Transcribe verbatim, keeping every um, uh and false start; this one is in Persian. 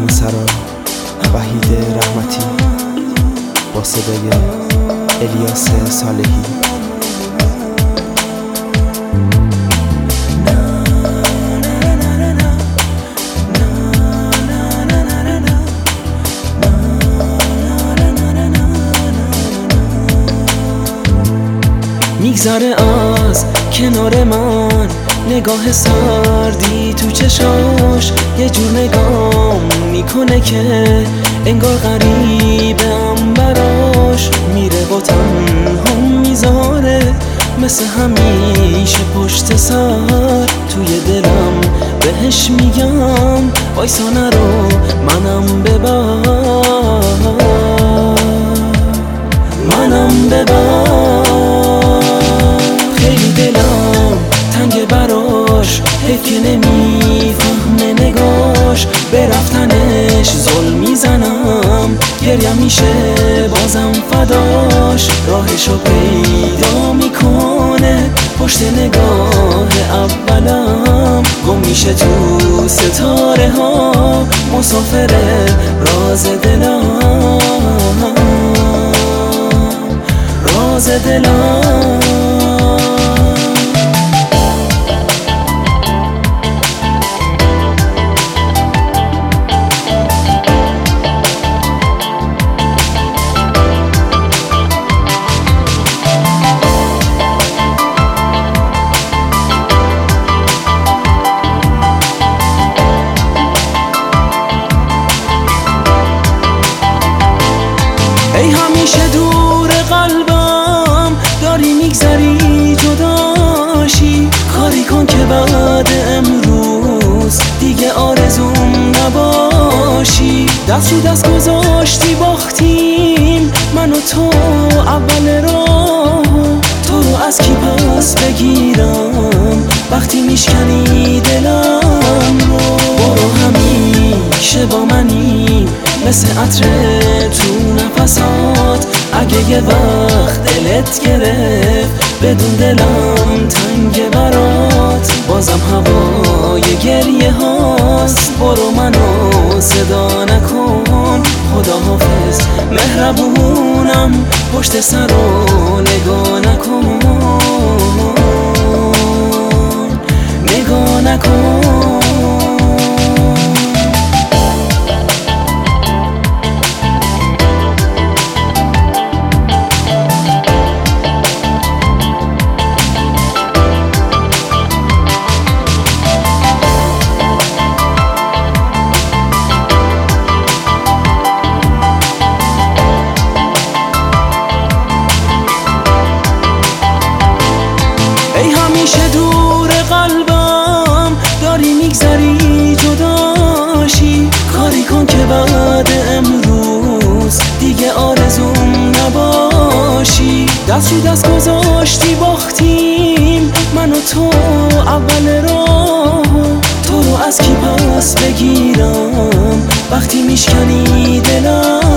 سرا وحید رحمتی با صدای الیاس صالحی. میگذره از کنار من نگاه سردی تو چشاش، یه جور نگام میکنه که انگار غریبم براش. میره با تنها میذاره مثل همیشه پشت سر. توی دلم بهش میگم وایسا نرو منم ببر، منم ببر. خیلی دلم تنگ براش، حیف که نمیفهمه نگاش. به رفتنش ظلم میزنم، گریم میشه بازم فداش. راهشو پیدا میکنه پشت نگاه اولم، گم میشه تو ستاره ها مسافر راز دلم، راز دلم. ای همیشه دور قلبم داری میگذری جداشی، کاری کن که بعد امروز دیگه آرزوم نباشی. دست رو دست گذاشتی باختیم من و تو اول راه، تو رو از کی پس بگیرم وقتی میشکنی دلم رو. برو همیشه با منی مثل عطر تو نفسات، اگه یه وقت دلت گرفت بدون دلم تنگ برات. بازم هوای گریه هاست، برو منو صدا نکن. خدا حافظ مهربونم پشت سر رو نگاه نکن، نگاه نکن. ای همیشه دور قلبم داری میگذری جداشی، کاری کن که بعد امروز دیگه آرزوم نباشی. دست رو دست گذاشتی باختیم من و تو اول راه، تو رو از کی پس بگیرم وقتی میشکنی دلم